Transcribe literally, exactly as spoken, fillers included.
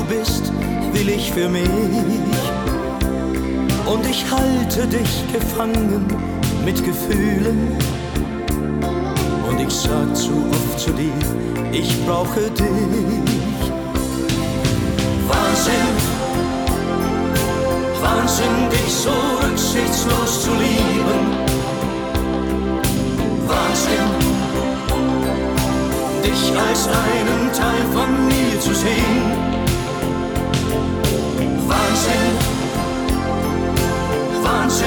bist, will ich für mich. Und ich halte dich gefangen mit Gefühlen. Und ich sag zu oft zu dir, ich brauche dich. Wahnsinn, Wahnsinn, dich so rücksichtslos zu lieben. Wahnsinn, dich als einen Teil von mir zu sehen. Wahnsinn,